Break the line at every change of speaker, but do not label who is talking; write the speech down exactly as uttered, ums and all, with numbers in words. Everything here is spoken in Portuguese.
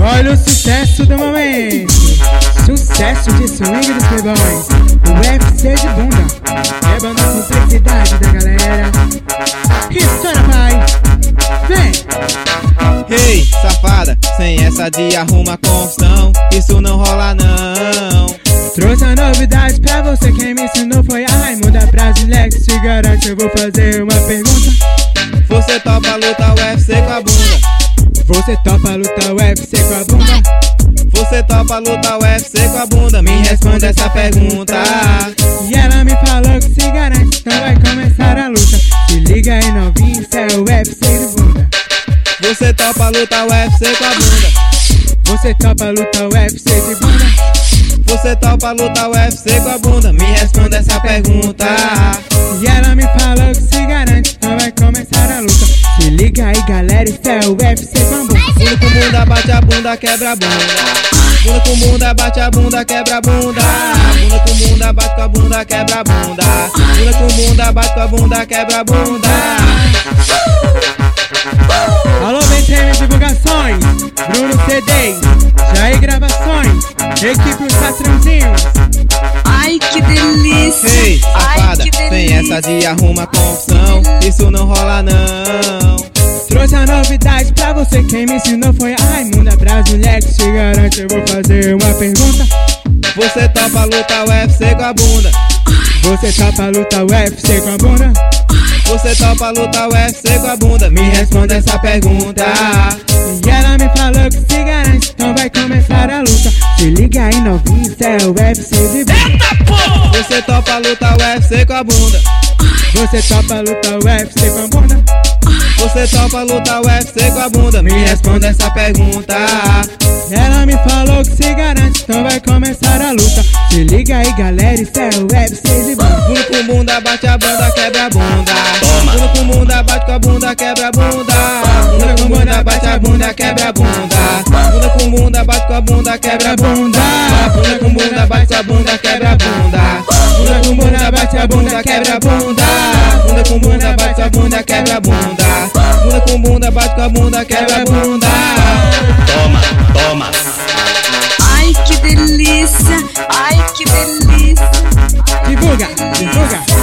Olha o sucesso do momento, sucesso de swing dos playboys, o U F C de bunda, levando a complexidade da galera. História, pai, vem!
Hey, safada, sem essa de arruma confusão, isso não rola não.
Trouxe a novidade pra você, quem me ensinou foi a Raimunda brasileira. Se garante, eu vou fazer uma pergunta.
Você topa lutar U F C com a bunda?
Você topa lutar U F C com a bunda?
Você topa lutar U F C com a bunda? Me responda essa pergunta.
E ela me falou que se garante, então vai começar a luta. Se liga aí novinho, isso é o U F C de bunda.
Você topa lutar U F C com a bunda?
Você topa lutar U F C de bunda?
Você topa lutar U F C com a bunda? Me responda essa pergunta.
E ela me falou que se garante, então vai começar a luta. Se liga aí galera, isso é o U F C com a bunda.
Bunda com bunda, bate a bunda, quebra a bunda. Bunda com bunda, bate a bunda, quebra a bunda. Bunda com bunda, bate com a bunda, quebra a bunda. Bunda com bunda, bate com a bunda, quebra a bunda.
Alô, V T M Divulgações, Bruno C D, Jair Gravações, equipe Os Patrãozinhos.
Ai, que delícia!
Ei, safada,
Ai, que
sem
delícia.
essa de arruma confusão, isso não rola não.
Trouxe a novidade pra você, quem me ensinou foi a Raimunda brasileira. Que se garante, eu vou fazer uma pergunta.
Você topa lutar U F C com a bunda?
Você topa lutar U F C com a bunda?
Você topa lutar U F C com a bunda? Me responda essa pergunta.
E ela me falou que se garante, então vai começar a luta. Se liga aí novinho, isso é o U F C de bunda.
Eita porra!
Você topa lutar U F C com a bunda?
Você topa lutar U F C com a bunda?
Você topa lutar U F C com a bunda? Me responda essa pergunta.
Ela me falou que se garante, então vai começar a luta. Se liga aí galera, isso é o U F C de bunda.
Bunda com bunda, bate a bunda, quebra a bunda.
Toma.
Bunda com bunda, bate com a bunda, quebra a bunda. Bunda com bunda, bate a bunda, quebra a bunda. Bunda com bunda, bate com a bunda, quebra a bunda. Bunda com bunda, bate com a bunda, quebra a bunda. Bunda com bunda, bate a bunda, quebra a bunda. Bunda com bunda, bate a bunda, quebra a bunda. Bunda com bunda, bate com a bunda, quebra a bunda.
Toma, toma.
Ai, que delícia! Ai, que delícia!
Divulga, divulga.